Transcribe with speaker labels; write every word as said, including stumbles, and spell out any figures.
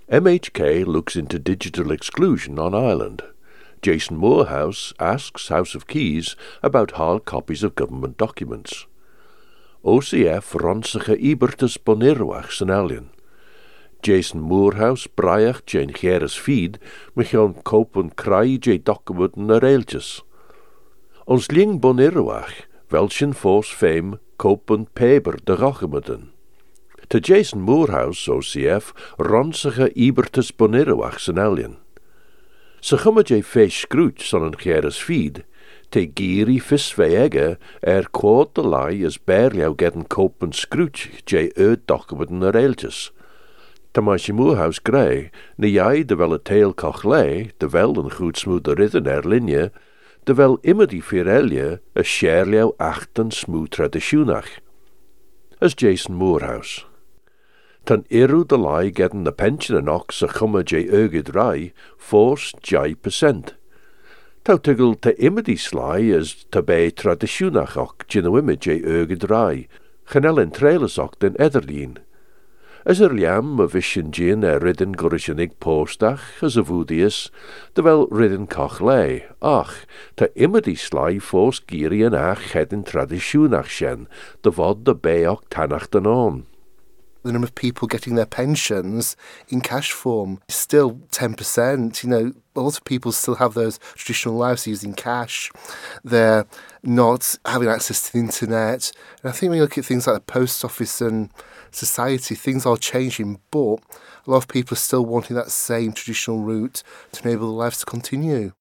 Speaker 1: M H K looks into digital exclusion on Ireland. Jason Moorhouse asks House of Keys about hard copies of government documents. O C F ronsacha ibertus bonirwach san Elian. Jason Moorhouse braiach Jane Cheras feed michon kopen crai J document na railtjes. Ons ling bonirwach welchen fos fame kopen paper de rochemeden. Te Jason Moorhouse O C F ronsacha ibertus bonirwach san Elian. Sa chumma J fesh scrooch son an Cheras feed, te giri vis ege er quod de lai is berliau gedden kopen scrooch J uit document na railtjes. Tamashi Moorhouse grey, ne jai de wel a tail koch lei, de wel een goed smooth ridden er linje, de wel immer die virelje a sherliau achten smooth traditionach. As Jason Moorhouse. Tan iru de lai gedden de pension en ox a chumma J eugid rai, force J percent. Tau tugel te immer die sly as te be traditionach och jinawimma J eugid rai, chanel en trailers och den ederlien. As er liam a vision gin er ridden gorishanig postach as a vudius, de wel ridden koch lei, ach, te immer die sly force giri en ach hedden traditionach shen, de vod de be och tanach den on.
Speaker 2: The number of people getting their pensions in cash form is still ten percent. You know, a lot of people still have those traditional lives using cash. They're not having access to the internet. And I think when you look at things like the post office and society, things are changing, but a lot of people are still wanting that same traditional route to enable their lives to continue.